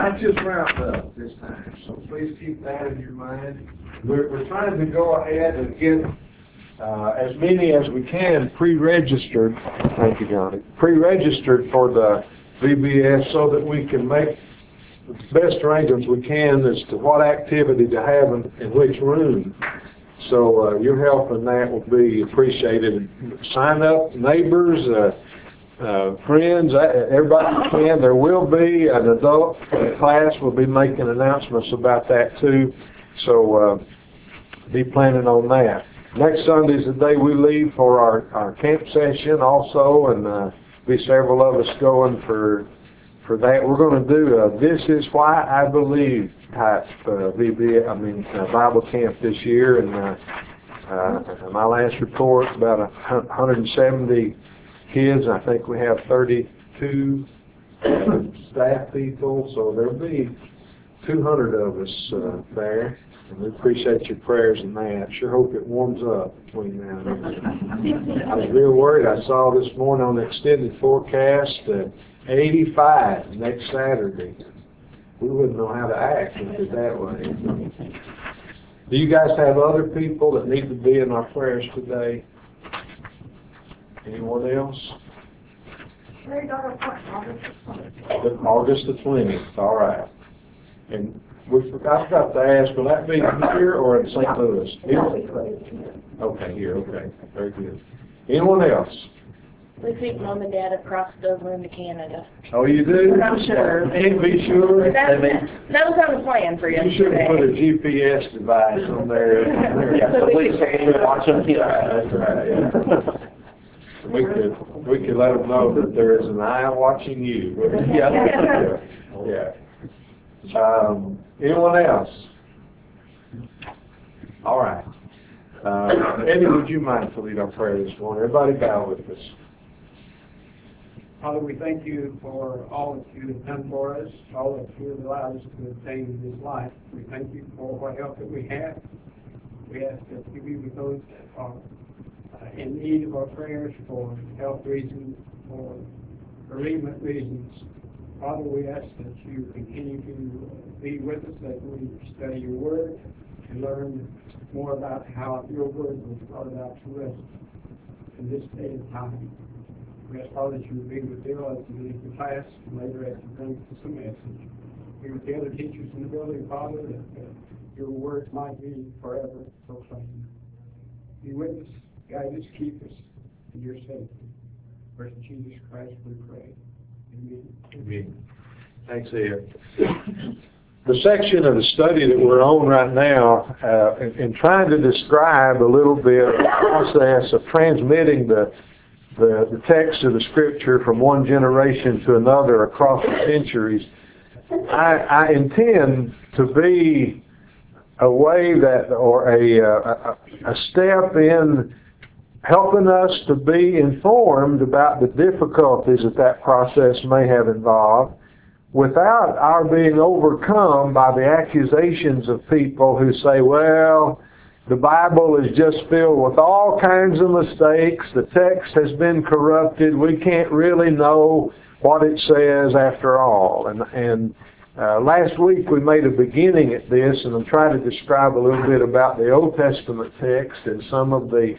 I just round up this time, so please keep that in your mind. We're trying to go ahead and get as many as we can pre-registered. Thank you, Johnny. Pre-registered for the VBS so that we can make the best arrangements we can as to what activity to have in which room. So your help in that will be appreciated. Sign up, neighbors, friends, everybody you can. There will be an adult class. We'll be making announcements about that too. So be planning on that. Next Sunday's the day we leave for our camp session also, and be several of us going for that. We're going to do a This Is Why I Believe type Bible camp this year, and my last report, about 170 kids. I think we have 32 staff people, so there'll be 200 of us there, and we appreciate your prayers in that. Sure hope it warms up between now and then. I was real worried. I saw this morning on the extended forecast 85 next Saturday. We wouldn't know how to act if it's that way. Do you guys have other people that need to be in our prayers today? Anyone else? August the 20th. All right. And I forgot to ask, will that be here or in St. Louis? Here? Okay, here. Okay. Very good. Anyone else? We think Mom and Dad have crossed over into Canada. Oh, you do? We're not sure. Can't be sure. That was on the plan for yesterday. You should have put a GPS device on there. So we can watch them. That's right. Yeah. We could let them know that there is an eye watching you. Yeah. Yeah. Anyone else? All right. Eddie, would you mind to lead our prayer this morning? Everybody bow with us. Father, we thank you for all that you have done for us, all that you have allowed us to obtain in this life. We thank you for what help that we have. We ask that you be with those that are in need of our prayers for health reasons, for bereavement reasons. Father, we ask that you continue to be with us as we study your word and learn more about how your word was brought about to us in this day and time. We ask, Father, that you would be with Bill as he leads the class and later as he brings us a message. Be with the other teachers in the building, Father, that your words might be forever proclaimed. Be with us, guide us, keep us in your safety. For in Jesus Christ we pray. Amen. Amen. Thanks, Ed. The section of the study that we're on right now, in trying to describe a little bit the process of transmitting the text of the Scripture from one generation to another across the centuries, I intend to be a way that, or a step in helping us to be informed about the difficulties that process may have involved, without our being overcome by the accusations of people who say, well, the Bible is just filled with all kinds of mistakes. The text has been corrupted. We can't really know what it says after all. And last week we made a beginning at this, and I'm trying to describe a little bit about the Old Testament text and some of the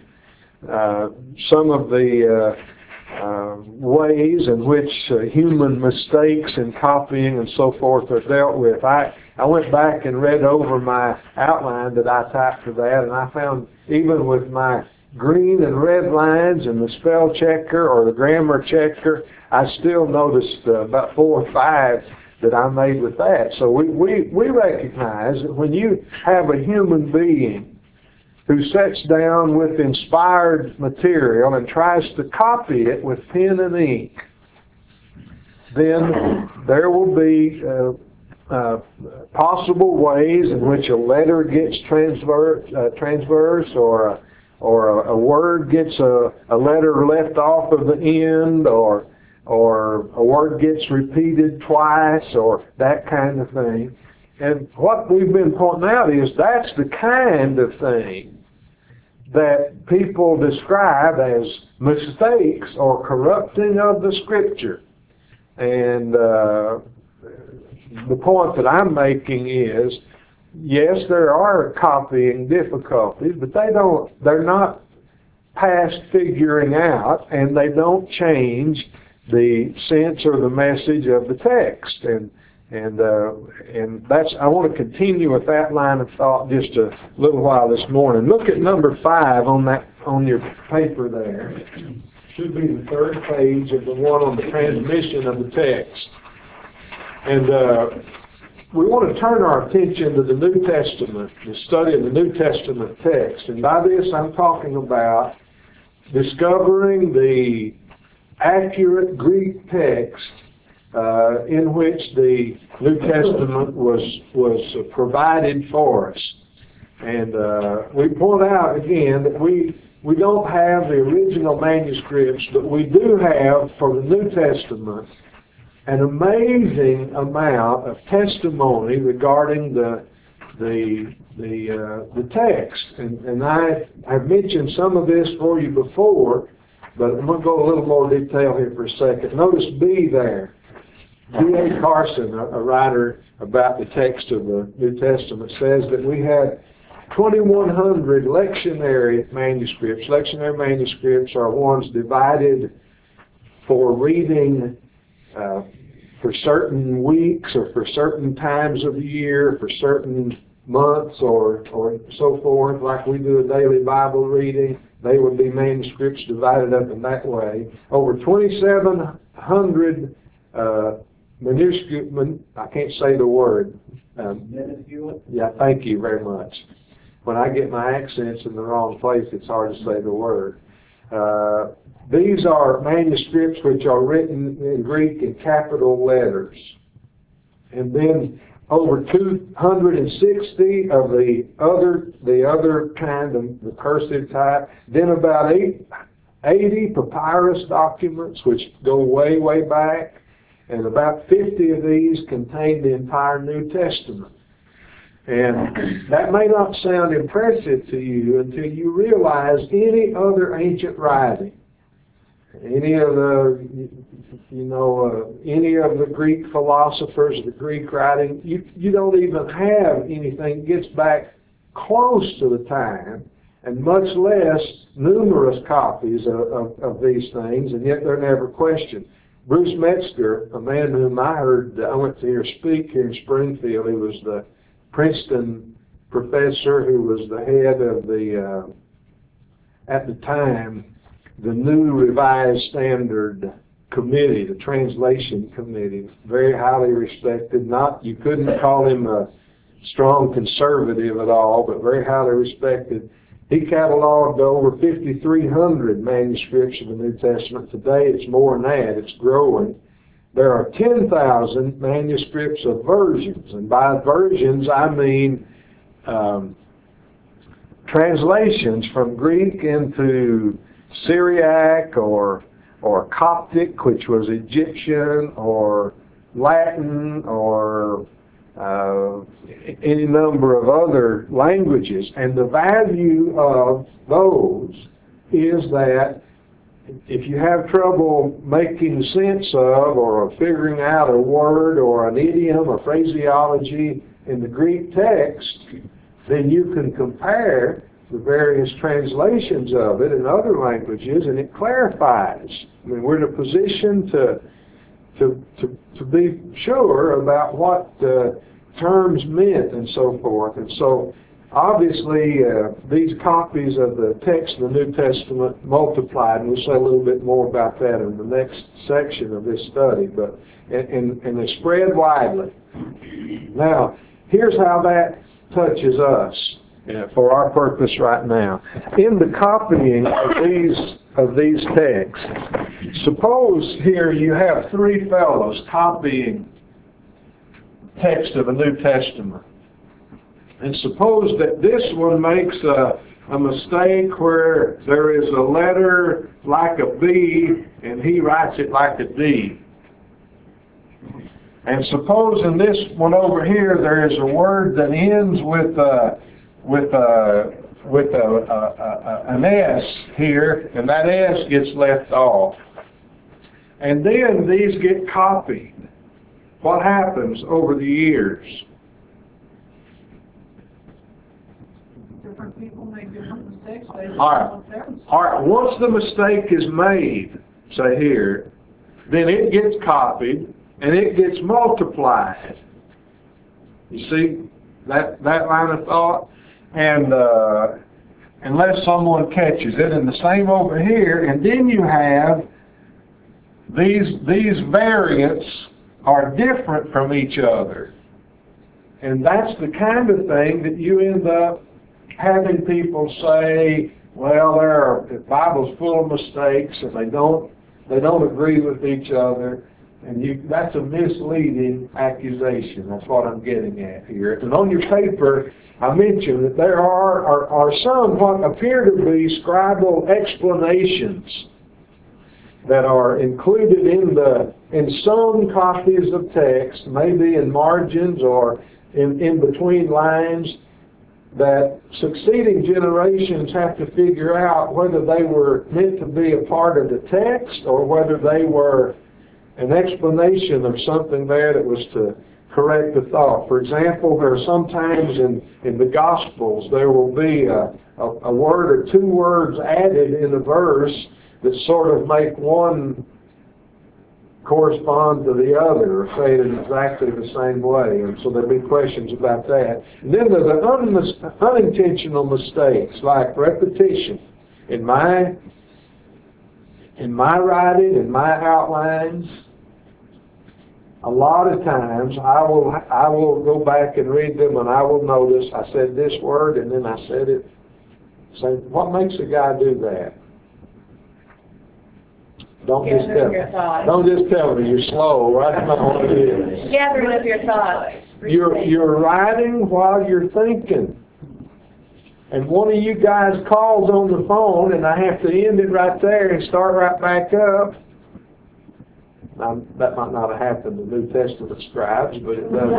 ways in which human mistakes and copying and so forth are dealt with. I went back and read over my outline that I typed for that, and I found even with my green and red lines and the spell checker or the grammar checker, I still noticed about 4 or 5 that I made with that. So we recognize that when you have a human being who sits down with inspired material and tries to copy it with pen and ink, then there will be possible ways in which a letter gets transverse, or a word gets a letter left off of the end, or a word gets repeated twice, or that kind of thing. And what we've been pointing out is that's the kind of thing that people describe as mistakes or corrupting of the Scripture. And the point that I'm making is, yes, there are copying difficulties, but they're not past figuring out, and they don't change the sense or the message of the text. And that's, I want to continue with that line of thought just a little while this morning. Look at number 5 on your paper there. Should be the 3rd page of the one on the transmission of the text. And we want to turn our attention to the New Testament, the study of the New Testament text. And by this I'm talking about discovering the accurate Greek text in which the New Testament was provided for us. And we point out again that we don't have the original manuscripts, but we do have for the New Testament an amazing amount of testimony regarding the text. And I've mentioned some of this for you before, but I'm going to go a little more detail here for a second. Notice B there. D.A. Carson, a writer about the text of the New Testament, says that we had 2,100 lectionary manuscripts. Lectionary manuscripts are ones divided for reading for certain weeks or for certain times of the year, for certain months or so forth, like we do a daily Bible reading. They would be manuscripts divided up in that way. Over 2,700 manuscript, I can't say the word. Yeah, thank you very much. When I get my accents in the wrong place, it's hard to say the word. These are manuscripts which are written in Greek in capital letters. And then over 260 of the other kind of the cursive type. Then about 80 papyrus documents which go way, way back. And about 50 of these contain the entire New Testament. And that may not sound impressive to you until you realize any other ancient writing, any of the, any of the Greek philosophers, the Greek writing, you don't even have anything that gets back close to the time, and much less numerous copies of these things, and yet they're never questioned. Bruce Metzger, a man whom I went to hear speak here in Springfield, he was the Princeton professor who was the head of the, at the time, the New Revised Standard Committee, the Translation Committee, very highly respected. You couldn't call him a strong conservative at all, but very highly respected. He cataloged over 5,300 manuscripts of the New Testament. Today it's more than that, it's growing. There are 10,000 manuscripts of versions, and by versions I mean translations from Greek into Syriac or Coptic, which was Egyptian, or Latin, or any number of other languages. And the value of those is that if you have trouble making sense of or figuring out a word or an idiom or phraseology in the Greek text, then you can compare the various translations of it in other languages, and it clarifies. I mean, we're in a position to be sure about what terms meant and so forth. And so obviously these copies of the text of the New Testament multiplied, and we'll say a little bit more about that in the next section of this study, but and they spread widely. Now, here's how that touches us for our purpose right now. In the copying of these texts, suppose here you have 3 fellows copying text of the New Testament. And suppose that this one makes a mistake where there is a letter like a B and he writes it like a D. And suppose in this one over here there is a word that ends with an S here, and that S gets left off. And then these get copied. what happens over the years? Different people make different mistakes based All right. on what their mistakes. All right, once the mistake is made, say here, then it gets copied and it gets multiplied. You see that line of thought? And unless someone catches it, and the same over here, and then you have these variants are different from each other. And that's the kind of thing that you end up having people say, well, the Bible's full of mistakes and they don't agree with each other. And that's a misleading accusation. That's what I'm getting at here. And on your paper, I mentioned that there are some what appear to be scribal explanations that are included in some copies of text, maybe in margins or in between lines, that succeeding generations have to figure out whether they were meant to be a part of the text or whether they were an explanation of something there that was to correct the thought. For example, there are sometimes in the Gospels there will be a word or two words added in a verse that sort of make one correspond to the other or say it in exactly the same way. And so there'll be questions about that. And then there's the unintentional mistakes like repetition. In my writing, in my outlines, a lot of times I will go back and read them and I will notice I said this word and then I said it. So what makes a guy do that? Don't just tell me you're slow, right? That's not what it is. Gathering up your thoughts. You're writing while you're thinking. And one of you guys calls on the phone and I have to end it right there and start right back up. Now, that might not have happened to New Testament scribes, but it does.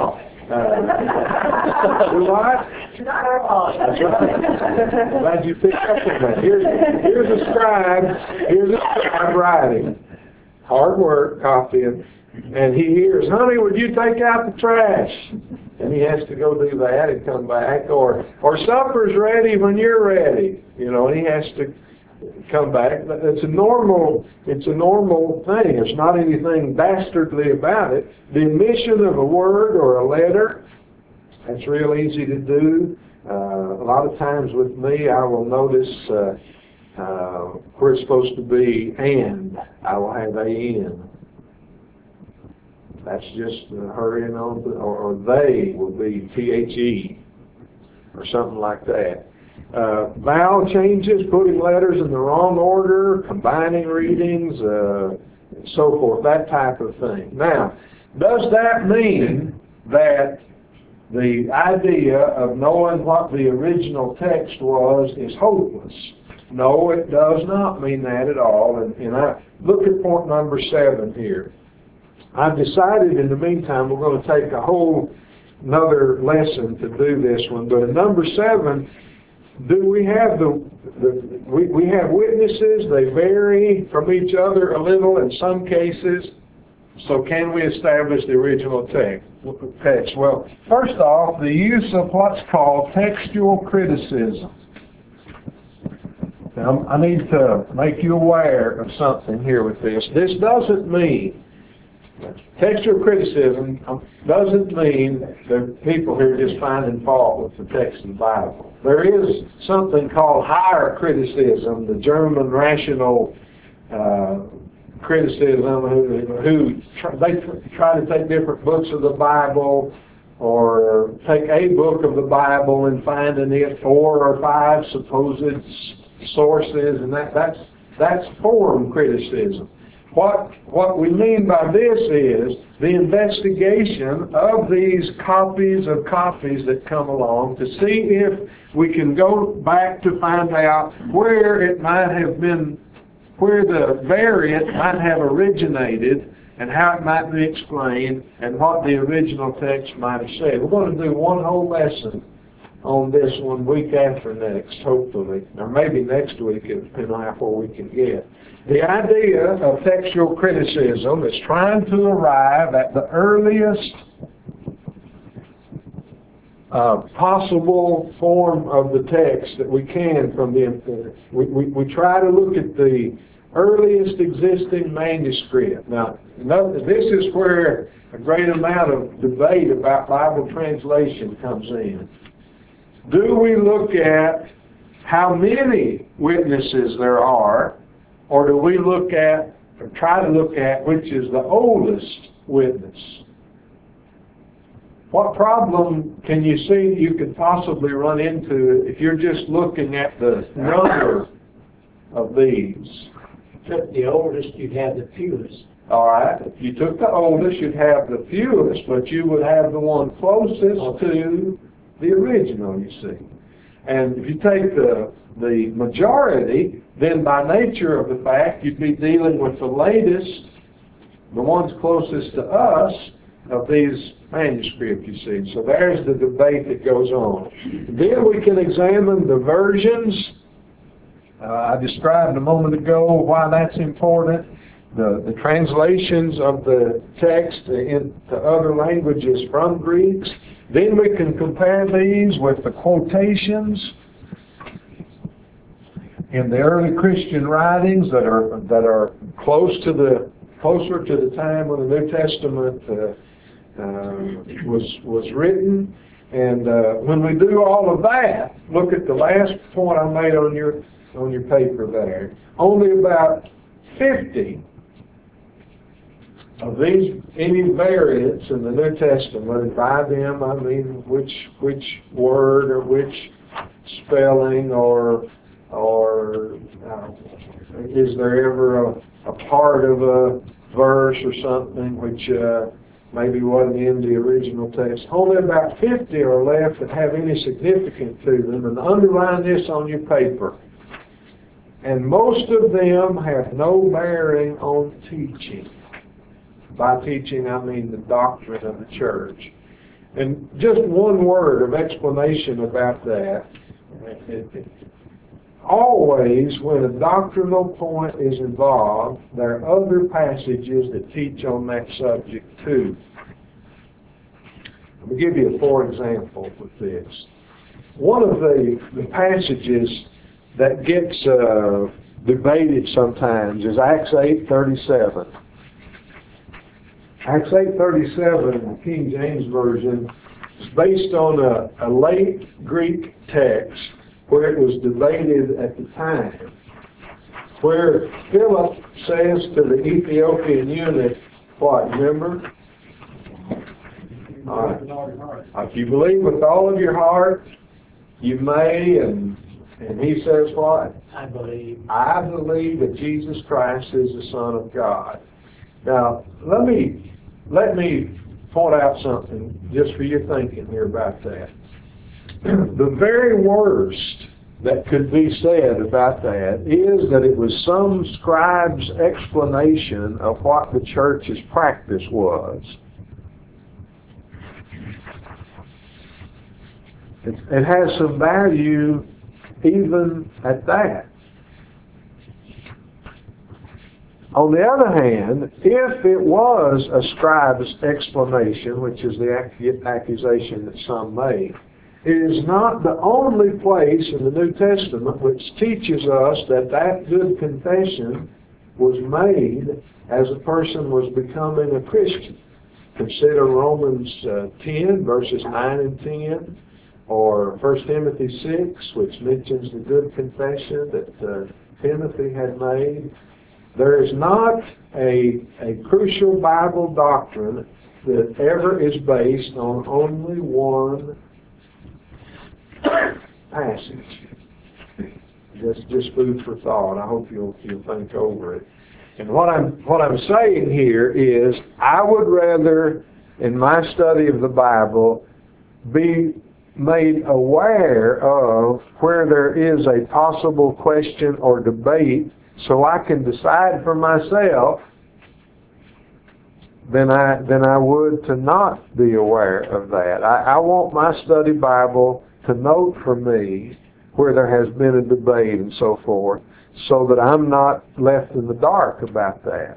What? Not our fault. That's right. Glad you picked up on that. Here's a scribe writing. Hard work, copying. And he hears, honey, would you take out the trash? And he has to go do that and come back. Or supper's ready when you're ready. You know, and he has to come back. It's a normal thing. There's not anything dastardly about it. The omission of a word or a letter, that's real easy to do. A lot of times with me, I will notice where it's supposed to be and. I will have an. That's just hurrying on, or they will be THE or something like that. Vowel changes, putting letters in the wrong order, combining readings, so forth, that type of thing. Now, does that mean that the idea of knowing what the original text was is hopeless? No, it does not mean that at all. And I look at point number 7 here. I've decided in the meantime we're going to take a whole another lesson to do this one. But in number 7, do we have we have witnesses? They vary from each other a little in some cases. So can we establish the original text? Well, first off, the use of what's called textual criticism. Now, I need to make you aware of something here with this. This doesn't mean textual criticism doesn't mean that people here just finding fault with the text of the Bible. There is something called higher criticism, the German rational criticism, who try to take different books of the Bible or take a book of the Bible and find in it 4 or 5 supposed sources, and that's form criticism. What we mean by this is the investigation of these copies of copies that come along to see if we can go back to find out where it might have been, where the variant might have originated and how it might be explained and what the original text might have said. We're going to do one whole lesson on this one week after next, hopefully, or maybe next week, depending on how far we can get. The idea of textual criticism is trying to arrive at the earliest possible form of the text that we can from the. We try to look at the earliest existing manuscript. Now, this is where a great amount of debate about Bible translation comes in. Do we look at how many witnesses there are, or do we look at, or try to look at, which is the oldest witness? What problem can you see you could possibly run into if you're just looking at the number of these? Took the oldest, you'd have the fewest. All right. If you took the oldest, you'd have the fewest, but you would have the one closest to the original, you see. And if you take the majority, then by nature of the fact, you'd be dealing with the latest, the ones closest to us, of these manuscripts, you see. So there's the debate that goes on. Then we can examine the versions. I described a moment ago why that's important. The translations of the text into other languages from Greeks. Then we can compare these with the quotations in the early Christian writings that are closer to the time when the New Testament was written. And when we do all of that, look at the last point I made on your paper there. Only about 50 of these, any variants in the New Testament, by them I mean which word or which spelling or is there ever a part of a verse or something which maybe wasn't in the original text. Only about 50 are left that have any significance to them, and underline this on your paper. And most of them have no bearing on teaching. By teaching, I mean the doctrine of the church. And just one word of explanation about that. Always, when a doctrinal point is involved, there are other passages that teach on that subject too. Let me give you a for example with this. One of the passages that gets debated sometimes is Acts 8:37. Acts 8:37 in the King James Version is based on a late Greek text where it was debated at the time, where Philip says to the Ethiopian eunuch, what, remember? If you believe with all of your heart, you may, and he says what? I believe that Jesus Christ is the Son of God. Now, let me point out something just for your thinking here about that. The very worst that could be said about that is that it was some scribe's explanation of what the church's practice was. It has some value even at that. On the other hand, if it was a scribe's explanation, which is the accusation that some made, it is not the only place in the New Testament which teaches us that good confession was made as a person was becoming a Christian. Consider Romans 10, verses 9 and 10, or 1 Timothy 6, which mentions the good confession that Timothy had made. There is not a crucial Bible doctrine that ever is based on only one passage. Just food for thought. I hope you'll think over it. And what I'm saying here is, I would rather, in my study of the Bible, be made aware of where there is a possible question or debate, so I can decide for myself than I would to not be aware of that. I want my study Bible to note for me where there has been a debate and so forth, so that I'm not left in the dark about that.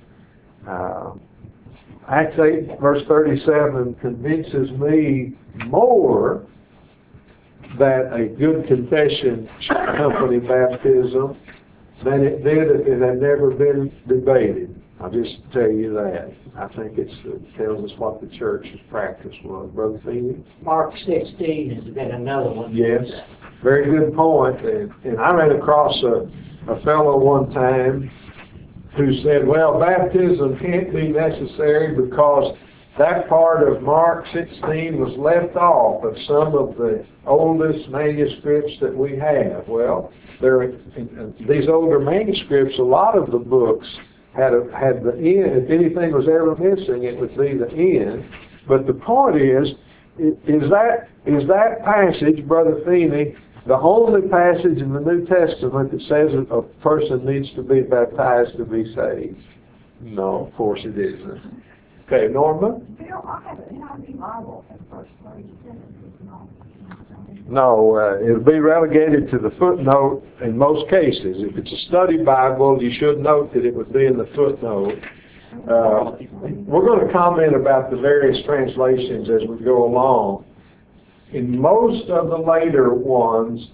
Acts 8, verse 37 convinces me more that a good confession should accompany baptism than it did if it had never been debated. I'll just tell you that. I think it tells us what the church's practice was. Brother Feeney? Mark 16 has been another one. Yes, very good point. And I ran across a fellow one time who said, well, baptism can't be necessary because that part of Mark 16 was left off of some of the oldest manuscripts that we have. Well, these older manuscripts, a lot of the books had the end. If anything was ever missing, it would be the end. But the point is that passage, Brother Feeney, the only passage in the New Testament that says a person needs to be baptized to be saved? No, of course it isn't. Okay, Norma? Bill, I have an NIV Bible at verse 37. No, it'll be relegated to the footnote in most cases. If it's a study Bible, you should note that it would be in the footnote. We're going to comment about the various translations as we go along. In most of the later ones,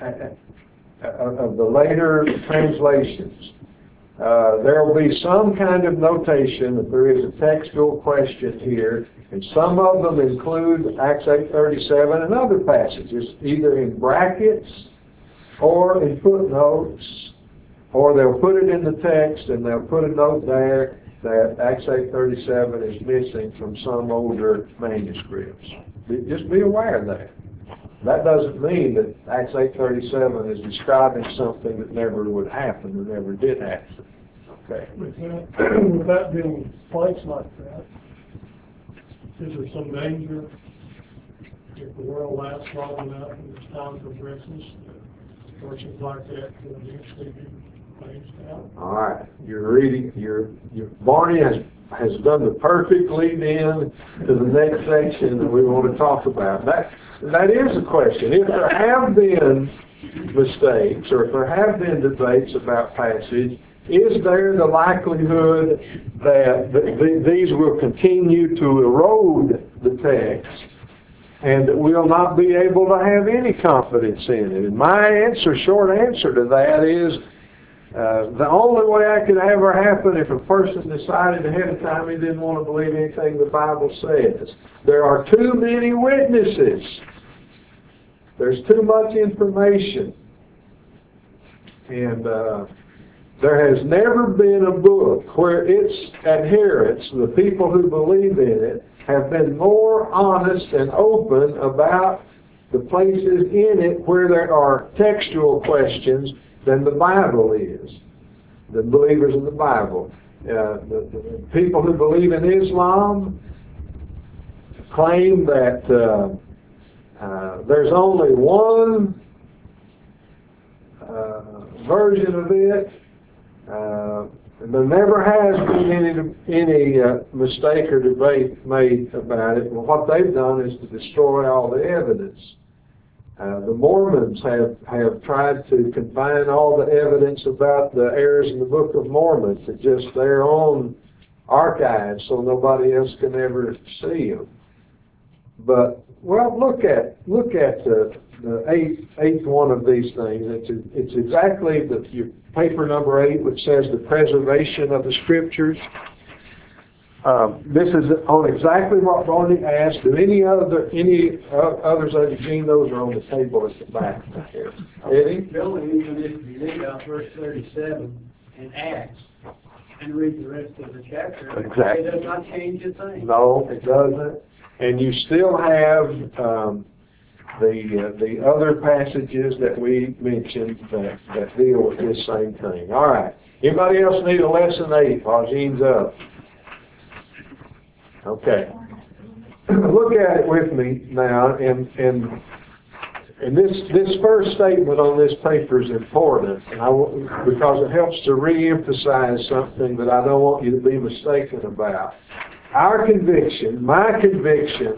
of the later translations, there will be some kind of notation that there is a textual question here, and some of them include Acts 8:37 and other passages, either in brackets or in footnotes, or they'll put it in the text and they'll put a note there that Acts 8:37 is missing from some older manuscripts. Just be aware of that. That doesn't mean that Acts 8:37 is describing something that never would happen or never did happen. Okay. With that being placed like that, is there some danger if the world lasts long enough and it's time progresses that persons like that could eventually be phased out? All right. You're reading. Barney has done the perfect lead in to the next section that we want to talk about. That is a question. If there have been mistakes or if there have been debates about passage, is there the likelihood that these will continue to erode the text and that we'll not be able to have any confidence in it? And my short answer to that is the only way that could ever happen if a person decided ahead of time he didn't want to believe anything the Bible says. There are too many witnesses. There's too much information. And there has never been a book where its adherents, the people who believe in it, have been more honest and open about the places in it where there are textual questions than the Bible is. The believers in the Bible. The people who believe in Islam claim that there's only one version of it. And there never has been any mistake or debate made about it. Well, what they've done is to destroy all the evidence. The Mormons have tried to confine all the evidence about the errors in the Book of Mormon to just their own archives, so nobody else can ever see them. But well, look at the eighth one of these things. It's exactly your paper number 8, which says the preservation of the Scriptures. This is on exactly what Barney asked. Do any others of you seen those are on the table at the back there? Eddie? Bill, even if you read out verse 37 in Acts and read the rest of the chapter, Exactly. It does not change a thing. No, it doesn't. And you still have the other passages that we mentioned that deal with this same thing. All right. Anybody else need a lesson 8 while Gene's up? Okay. Look at it with me now, and And this first statement on this paper is important, and because it helps to re-emphasize something that I don't want you to be mistaken about. Our conviction, my conviction,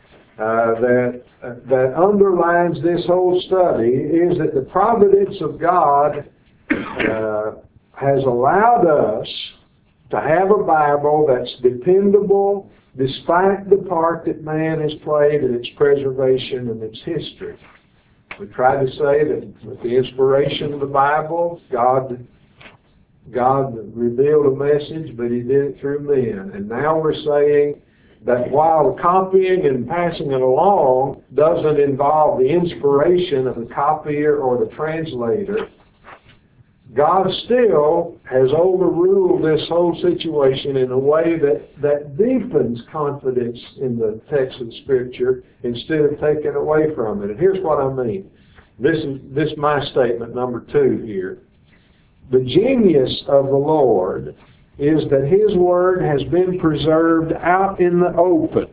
that underlines this whole study is that the providence of God has allowed us to have a Bible that's dependable despite the part that man has played in its preservation and its history. We try to say that with the inspiration of the Bible, God revealed a message, but He did it through men. And now we're saying that while copying and passing it along doesn't involve the inspiration of the copier or the translator, God still has overruled this whole situation in a way that deepens confidence in the text of Scripture instead of taking away from it. And here's what I mean. This is my statement, number 2 here. The genius of the Lord is that His Word has been preserved out in the open.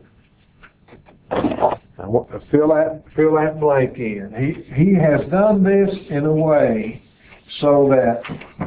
I want to fill that blank in. He has done this in a way so that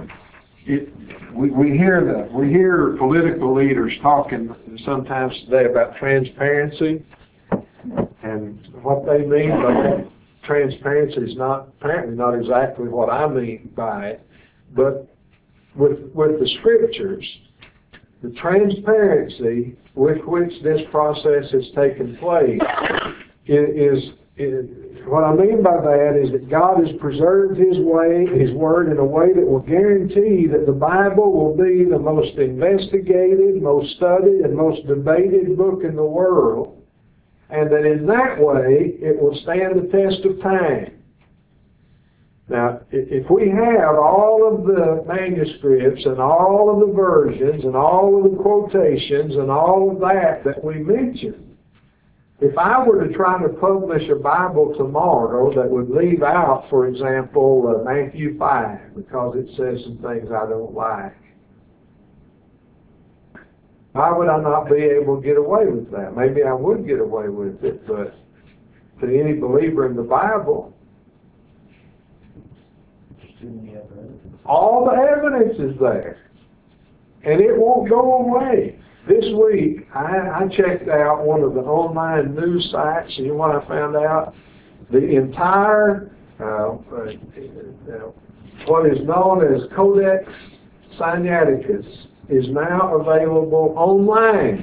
we hear political leaders talking sometimes today about transparency, and what they mean by that transparency is apparently not exactly what I mean by it, but with the Scriptures, the transparency with which this process has taken place is what I mean by that is that God has preserved His Word in a way that will guarantee that the Bible will be the most investigated, most studied, and most debated book in the world, and that in that way it will stand the test of time. Now, if we have all of the manuscripts and all of the versions and all of the quotations and all of that we mentioned, if I were to try to publish a Bible tomorrow that would leave out, for example, Matthew 5, because it says some things I don't like, why would I not be able to get away with that? Maybe I would get away with it, but to any believer in the Bible, all the evidence is there, and it won't go away. This week, I checked out one of the online news sites, and you know what I found out? The entire, what is known as Codex Sinaiticus is now available online.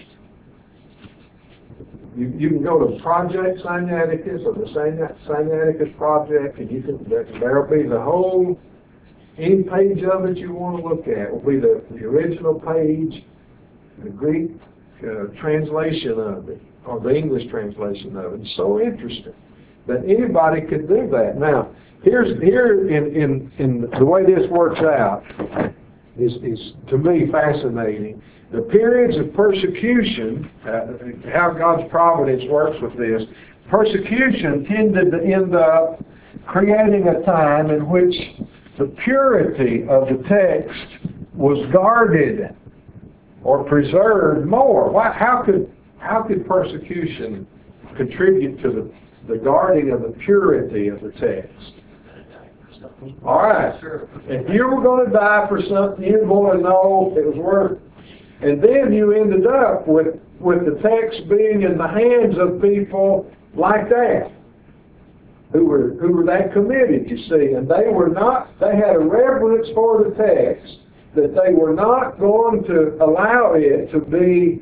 You can go to Project Sinaiticus or the Sinaiticus Project, and there'll be the whole, any page of it you want to look at will be the original page, the Greek translation of it, or the English translation of it. It's so interesting that anybody could do that. Now, here in the way this works out is to me fascinating. The periods of persecution, how God's providence works with this, persecution tended to end up creating a time in which the purity of the text was guarded or preserved more. How could persecution contribute to the guarding of the purity of the text? All right. If you were going to die for something, you were going to know it was worth it. And then you ended up with the text being in the hands of people like that, who were that committed, you see. And they had a reverence for the text, that they were not going to allow it to be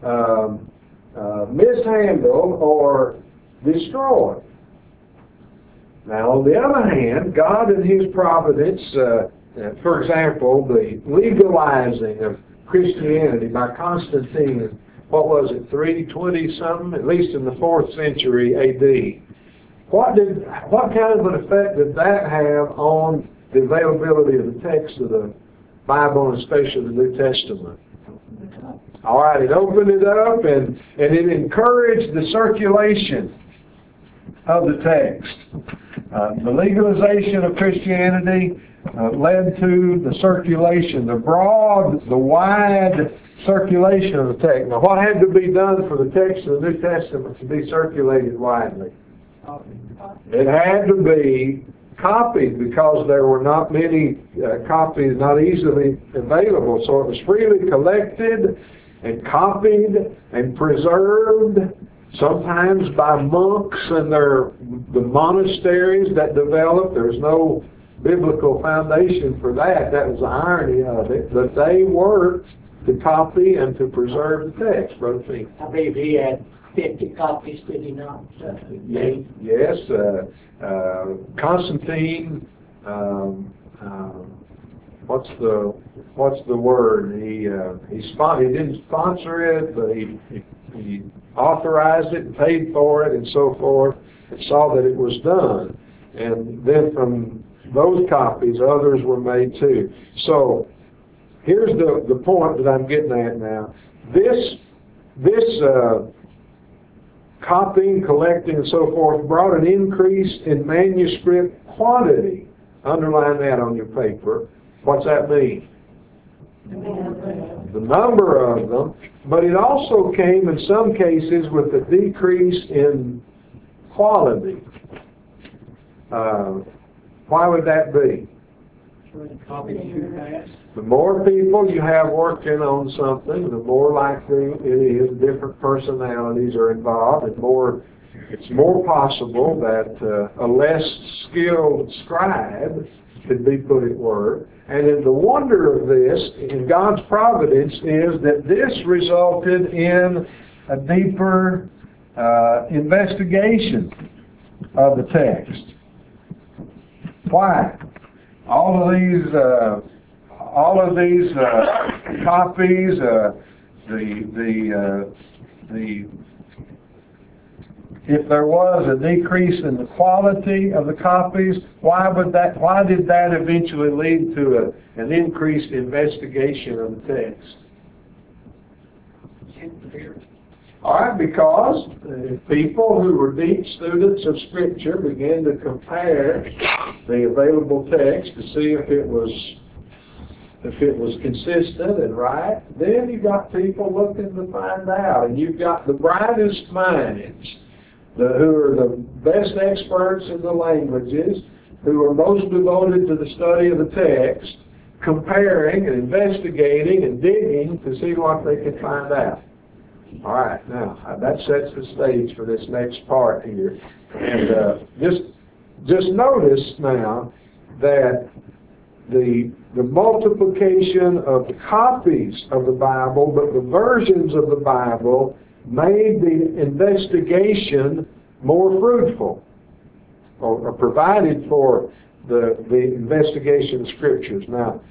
mishandled or destroyed. Now, on the other hand, God in His providence, for example, the legalizing of Christianity by Constantine, what was it, 320-something, at least in the 4th century A.D. What kind of an effect did that have on the availability of the text of the Bible, and especially the New Testament? All right, it opened it up, and it encouraged the circulation of the text. The legalization of Christianity led to the circulation, the wide circulation of the text. Now, what had to be done for the text of the New Testament to be circulated widely? It had to be copied because there were not many copies, not easily available. So it was freely collected and copied and preserved, sometimes by monks and the monasteries that developed. There's no biblical foundation for that. That was the irony of it. But they worked to copy and to preserve the text, Brother Fink. I believe he had 50 copies, did he not? Yes, Constantine. What's the word? He didn't sponsor it, but he authorized it and paid for it and so forth, and saw that it was done. And then from those copies, others were made too. So here's the point that I'm getting at now. This copying, collecting, and so forth brought an increase in manuscript quantity. Underline that on your paper. What's that mean? The number of them. But it also came in some cases with a decrease in quality. Why would that be? The more people you have working on something, the more likely it is different personalities are involved, and it's more possible that a less skilled scribe could be put at work. And then the wonder of this, in God's providence, is that this resulted in a deeper investigation of the text. Why? All of these copies, if there was a decrease in the quality of the copies, why did that eventually lead to an increased investigation of the text? All right, because people who were deep students of Scripture began to compare the available text to see if it was consistent and right. Then you got people looking to find out, and you've got the brightest minds, who are the best experts in the languages, who are most devoted to the study of the text, comparing and investigating and digging to see what they can find out. All right, now that sets the stage for this next part here, and just notice now that the multiplication of the copies of the Bible, but the versions of the Bible made the investigation more fruitful, or provided for the investigation of Scriptures. Now,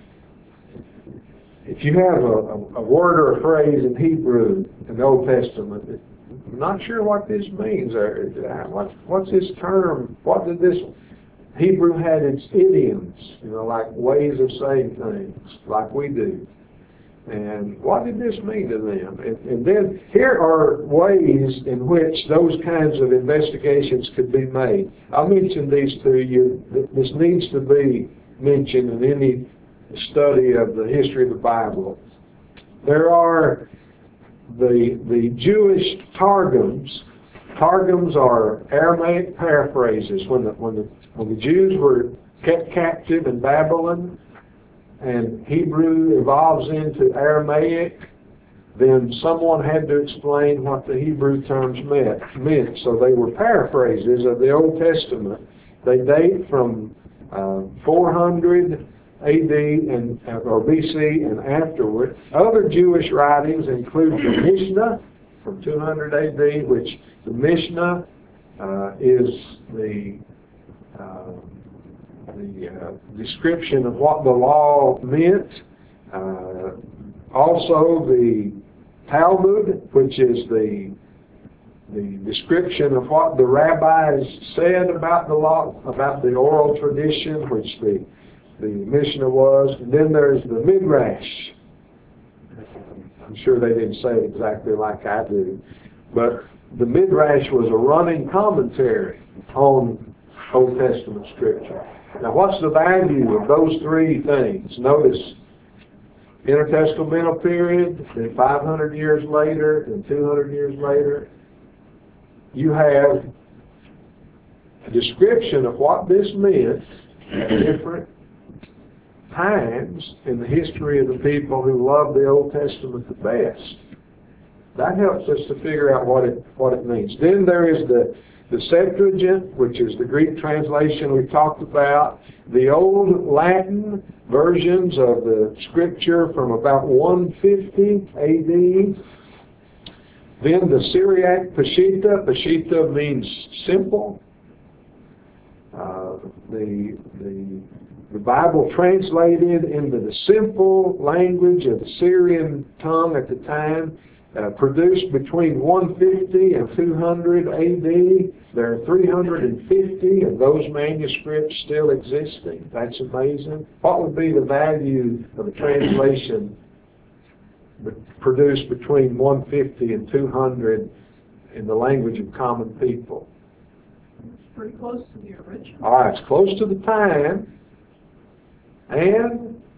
if you have a word or a phrase in Hebrew in the Old Testament, I'm not sure what this means. What's this term? What did this... Hebrew had its idioms, like ways of saying things, like we do. And what did this mean to them? And then here are ways in which those kinds of investigations could be made. I'll mention these to you. This needs to be mentioned in any study of the history of the Bible. There are the Jewish Targums. Targums are Aramaic paraphrases. When the Jews were kept captive in Babylon, and Hebrew evolves into Aramaic, then someone had to explain what the Hebrew terms meant. So they were paraphrases of the Old Testament. They date from 400 AD or BC and afterward. Other Jewish writings include the Mishnah from 200 AD, which the Mishnah is the description of what the law meant. Also the Talmud, which is the description of what the rabbis said about the law, about the oral tradition, which the Mishnah was. And then there's the Midrash. I'm sure they didn't say it exactly like I do, but the Midrash was a running commentary on Old Testament Scripture. Now, what's the value of those three things? Notice, intertestamental period, then 500 years later, then 200 years later, you have a description of what this meant at different times in the history of the people who loved the Old Testament the best. That helps us to figure out what it means. Then there is the Septuagint, which is the Greek translation we talked about, the old Latin versions of the Scripture from about 150 A.D., then the Syriac Peshitta. Peshitta means simple. The Bible translated into the simple language of the Syrian tongue at the time, produced between 150 and 200 A.D. There are 350 of those manuscripts still existing. That's amazing. What would be the value of a translation produced between 150 and 200 in the language of common people? It's pretty close to the original. All right, it's close to the time, and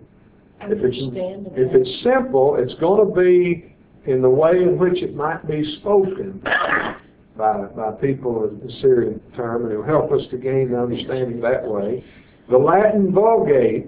if it's simple, it's going to be in the way in which it might be spoken by people of the Syrian term, and it will help us to gain the understanding that way. The Latin Vulgate,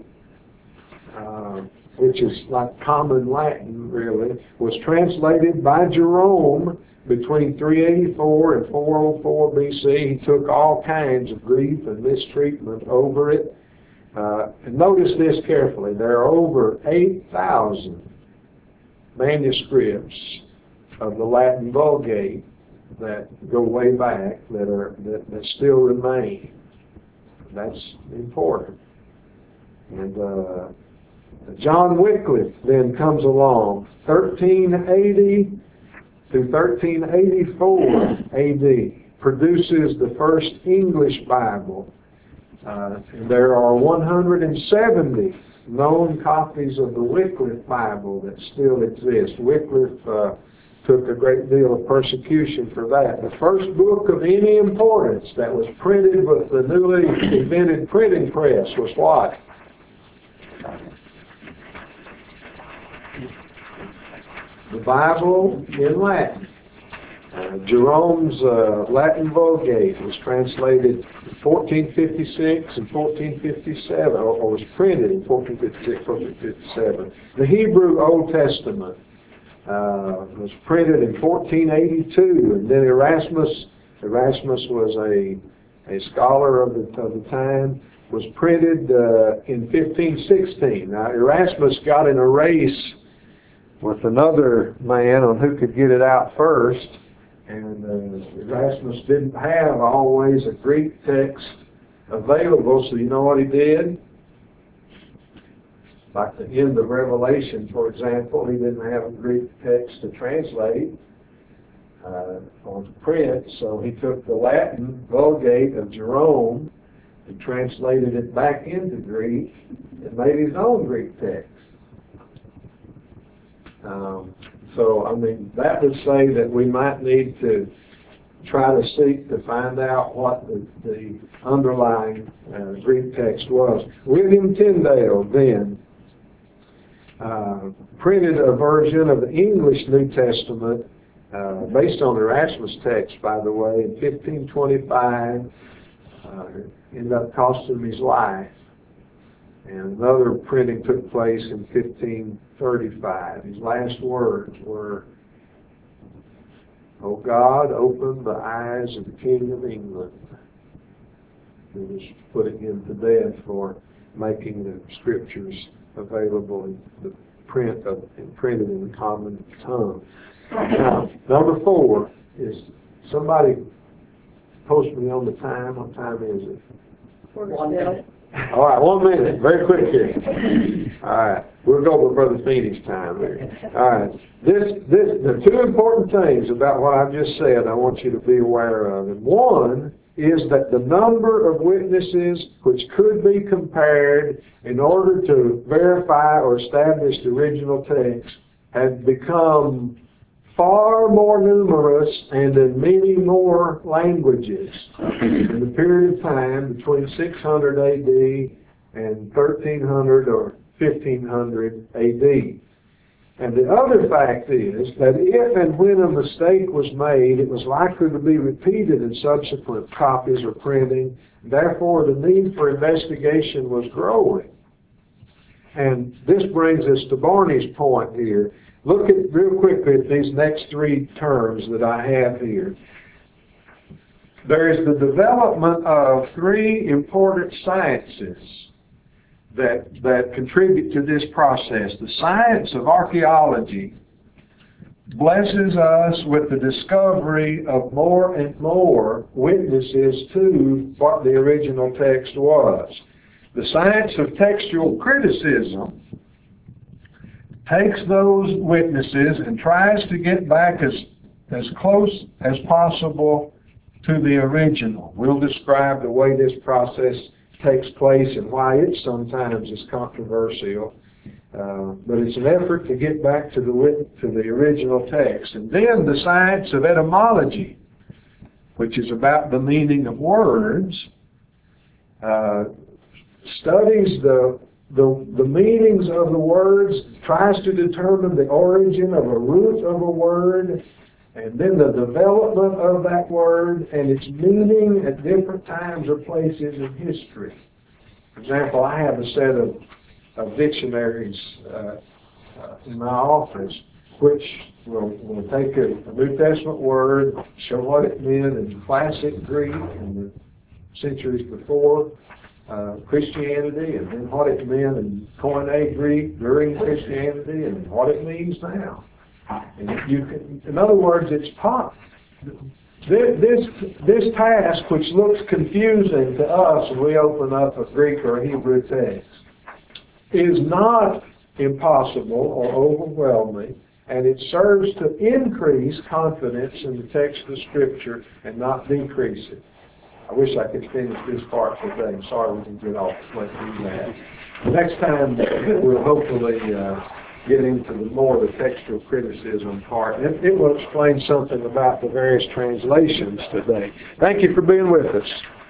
which is like common Latin, really, was translated by Jerome between 384 and 404 BC. He took all kinds of grief and mistreatment over it. And notice this carefully. There are over 8,000 manuscripts of the Latin Vulgate that go way back that still remain. That's important. And John Wycliffe then comes along, 1380 to 1384 A.D., produces the first English Bible. There are 170 known copies of the Wycliffe Bible that still exist. Wycliffe took a great deal of persecution for that. The first book of any importance that was printed with the newly invented printing press was what? The Bible in Latin. Jerome's Latin Vulgate was translated in 1456 and 1457, or was printed in 1456, 1457. The Hebrew Old Testament was printed in 1482, and then Erasmus was a scholar of the time, was printed in 1516. Now Erasmus got in a race with another man on who could get it out first. And Erasmus didn't have always a Greek text available, so you know what he did? Like the end of Revelation, for example, he didn't have a Greek text to translate on print, so he took the Latin Vulgate of Jerome and translated it back into Greek and made his own Greek text. So, I mean, that would say that we might need to try to seek to find out what the underlying Greek text was. William Tyndale then printed a version of the English New Testament based on Erasmus' text, by the way, in 1525. Ended up costing him his life. And another printing took place in 1535. His last words were, "O God, open the eyes of the King of England." He was putting him to death for making the Scriptures available in the and printed in the common tongue. Now, number 4 is, somebody post me on the time. What time is it? 1 minute. All right, 1 minute. Very quick here. All right, we'll go with Brother Feeney's time here. All right, the 2 important things about what I've just said I want you to be aware of. And one is that the number of witnesses which could be compared in order to verify or establish the original text had become far more numerous and in many more languages in the period of time between 600 A.D. and 1300 or 1500 A.D. And the other fact is that if and when a mistake was made, it was likely to be repeated in subsequent copies or printing. Therefore, the need for investigation was growing. And this brings us to Barney's point here. Look at real quickly at these next three terms that I have here. There is the development of three important sciences that contribute to this process. The science of archaeology blesses us with the discovery of more and more witnesses to what the original text was. The science of textual criticism takes those witnesses and tries to get back as close as possible to the original. We'll describe the way this process takes place and why it sometimes is controversial. But it's an effort to get back to the original text. And then the science of etymology, which is about the meaning of words, studies the meanings of the words, tries to determine the origin of a root of a word, and then the development of that word and its meaning at different times or places in history. For example, I have a set of dictionaries in my office which will take a New Testament word, show what it meant in classic Greek in the centuries before Christianity, and then what it meant in Koine Greek during Christianity, and what it means now. And you can, in other words, it's this task, which looks confusing to us when we open up a Greek or a Hebrew text, is not impossible or overwhelming, and it serves to increase confidence in the text of Scripture and not decrease it. I wish I could finish this part today. I'm sorry we didn't get off the do that. Next time we'll hopefully get into the textual criticism part. It will explain something about the various translations today. Thank you for being with us.